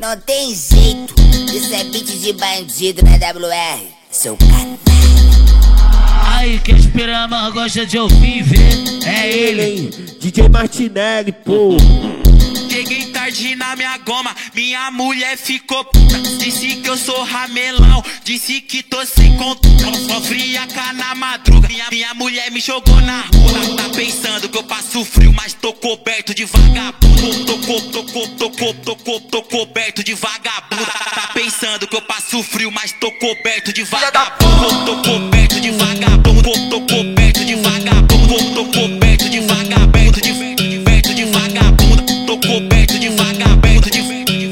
Não tem jeito, isso é beat de bandido na WR, seu canalha. Aí que as piranha gosta de ouvir e ver, é ele, DJ Martinelli, pô. Cheguei tarde na minha goma, minha mulher ficou puta. Disse que eu sou ramelão, disse que tô sem controle. Sofri a cá na madruga, minha mulher me jogou na rua. Tá pensando que eu passo frio, mas tô coberto de vagabundo. Tô coberto de vagabundo. Tá pensando que eu passo frio, mas tô coberto de vagabundo. Tô coberto de vagabundo. Tô coberto de vagabundo. Tô coberto de vagabundo. De vagabundo. Tô coberto de vagabundo. De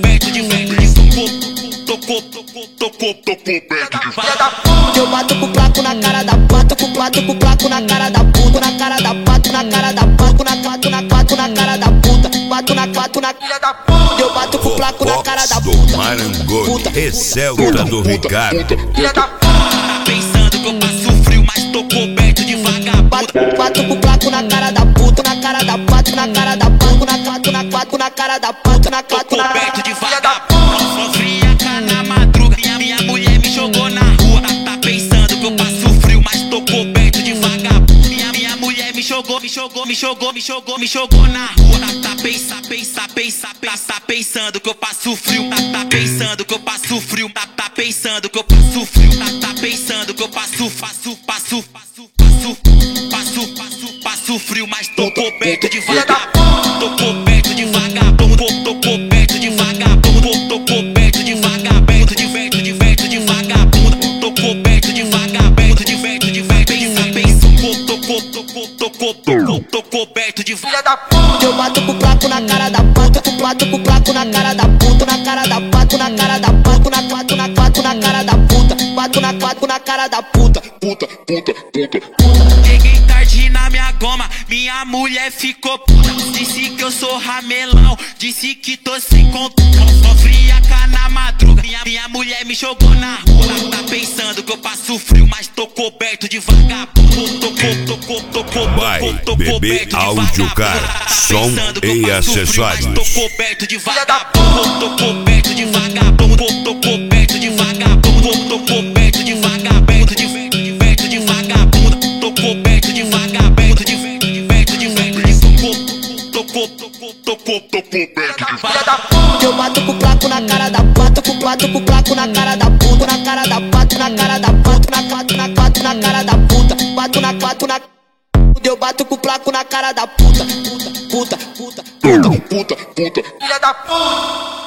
tô coberto de vagabundo. Eu bato com o placo na cara da pato, com o placo na cara da puta, na cara da pato, na cara da pato, na cara da puta, bato na pato na filha da puta. Eu bato com o placo na cara da puta. Marangoni, Resselta do Ricardo. Filha da puta. Tá pensando que eu passo frio, mas tô coberto de vagabundo. Bato com o placo na cara da puta, na cara da pato, na cara da pato, na cara da pato, na tô coberto de vagabundo. Sofri a cá na madruga, minha mulher me jogou na rua. Tá pensando que eu passo frio, mas tô coberto de vagabundo. Minha mulher me jogou na rua. Tá pensando que eu passo frio. Tá pensando que eu passo frio. Tá pensando que eu passo frio. Tá pensando que eu passo frio, mas tô coberto de vagabundo. Tô coberto de vagabundo. Tô coberto de vagabundo. Tô coberto de vagabundo. De vagabundo. Tô coberto de vagabundo. Tô coberto de filha da puta. Eu bato com o placo na cara da pato, com o placo na cara da puta, na cara da pato, na cara da pato, na cara da puta, bato na pato na cara da puta. Cheguei tarde na minha goma, minha mulher ficou puta. Disse que eu sou ramelão, disse que tô sem controle. Sofri a cá na madruga, minha mulher me jogou na rua. Tá pensando que eu passo frio, mas tô coberto de vagabundo. Vai, bebê áudio, cara, som e acessórios. Tô coberto de vagabundo. Tô coberto de vagabundo. Tô coberto de vagabundo. Tô coberto de vagabundo. De vagabundo. Tô coberto de vagabundo. Tô coberto de vagabundo. Eu bato com o placo na cara da pato, com o placo na cara da puta, na cara da pato, na cara da pato, na cara da puta, bato na pato na. Eu bato com o placo na cara da puta, puta, filha da puta.